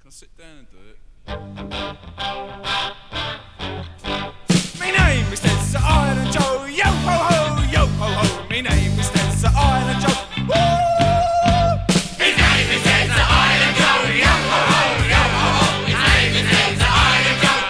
Can I sit down and do it? Me name is Tessa Island Joe, yo ho ho, yo ho ho. Me name is Tessa Island Joe. Woo! His name is Tessa Island Joe, yo ho ho, yo ho ho. His name is Tessa Island Joe.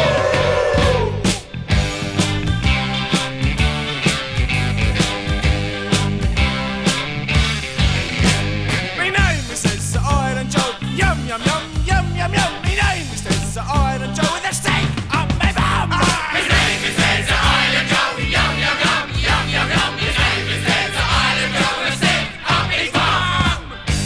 Me name is Tessa Island Joe, yum yum yum yum yum yum. Me name is Tessa Island Joe with a steak up my bum. His name is Tessa Island Joe, yum yum yum yum yum yum. His name is Tessa Island Joe with a stick up his bum.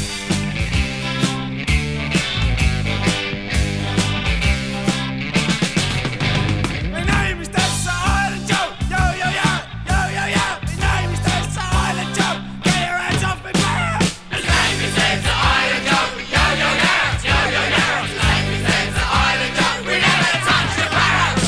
My name is Tessa Island Joe, yo yo yo, yo yo yo. My name is Tessa Island Joe, get your hands off me, man. His name is Tessa Island Joe, yo yo yo, yo yo yo. His name is Tessa Island Joe, we never touch the barrel.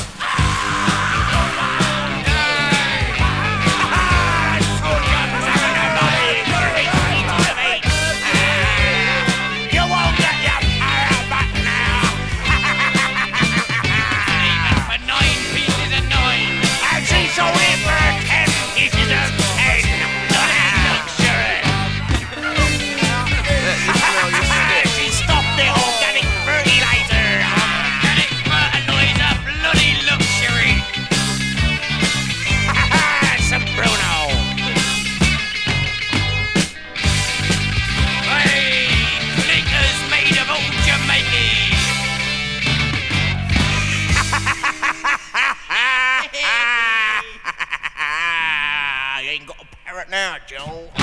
You won't get your power back now. For 9 pieces of 9. And she's so in for 10 pieces of 10. Luxury. She stopped the organic fertilizer. Organic fertilizer, bloody luxury. Some Bruno. Hey, knickers made of old Jamaica. You ain't got a parrot now, Joe.